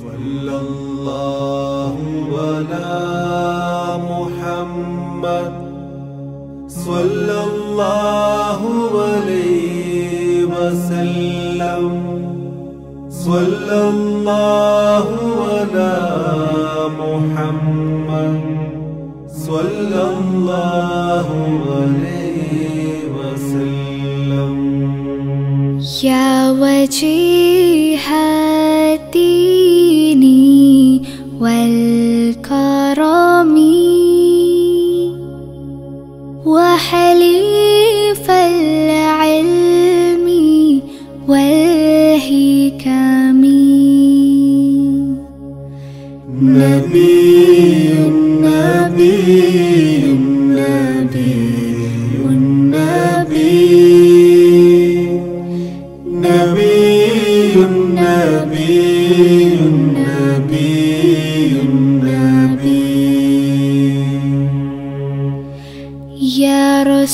സ്വല്ലല്ലാഹു അലാ മുഹമ്മദ് സ്വല്ലല്ലാഹു അലൈഹി വസല്ലം സ്വല്ലല്ലാഹു അലാ മുഹമ്മദ് സ്വല്ലല്ലാഹു അലൈഹി വസല്ലം. യാ വജീഹതീനി വൽ കറമി വഹലീഫൽ ഇൽമി വൽ ഹികമി നബിയ്യുൻ നബിയ്യുൻ നബിയ്യുൻ നബിയ്യുൻ നബിയ്യുൻ നബിയ്യുൻ നബിയ്യുൻ നബിയ്യുൻ. യാ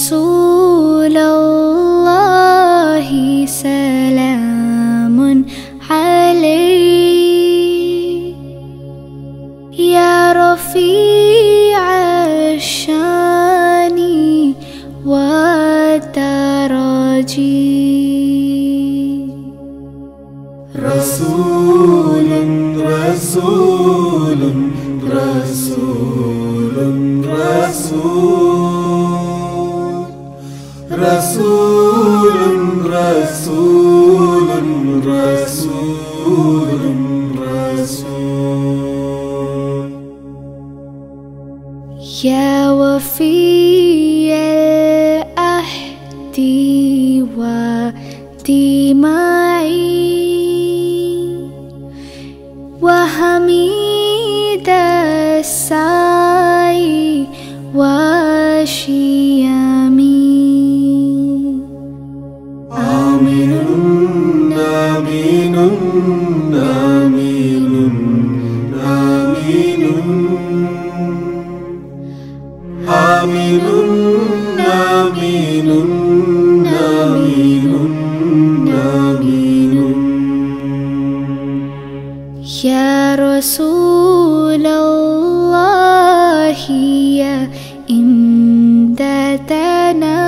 റസൂലല്ലാഹി സലാമുൻ അലൈക് യാ റഫീഅശ്ശാനി വദ്ദറജി റസൂലുൻ റസൂലുൻ റസൂലുൻ റസൂൽ റസൂലുൻ റസൂലുൻ റസൂലുൻ റസൂൽ. യാ വഫിയൽ അഹ്ദി വദിമഇ وحميد السعي وشيامي آمين آمين آمين آمين آمين آمين آمين آمين. يا رسول الله يا إمدادنا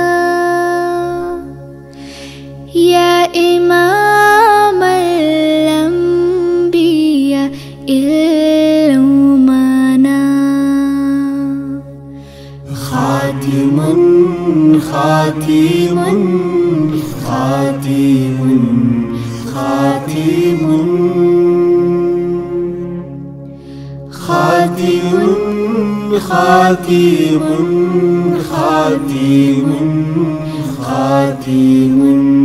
يا إمام الأنبياء الأمنا خاتم خاتم خاتم خاتم خاتم خاتم خاتم خاتم.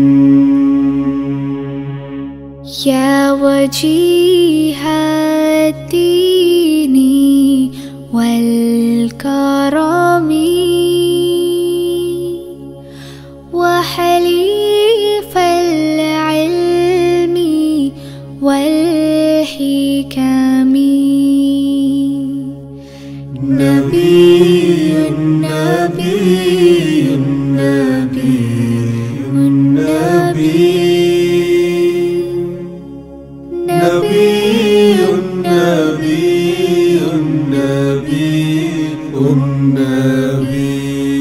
يا وجيه الدين والكرم وحليف العلم والحكم نبي نبي نبي نبي نبي نبي نبي النبي.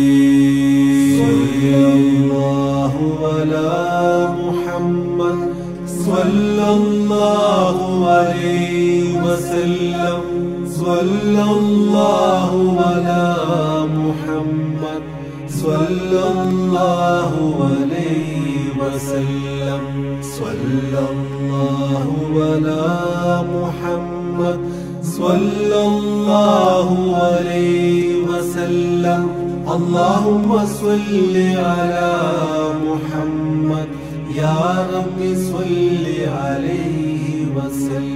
صلى الله على محمد صلى الله عليه وسلم صلى الله على محمد صلى الله عليه وسلم صلى الله على محمد صلى الله عليه وسلم. اللهم صل على محمد يا رب صل عليه وسلم.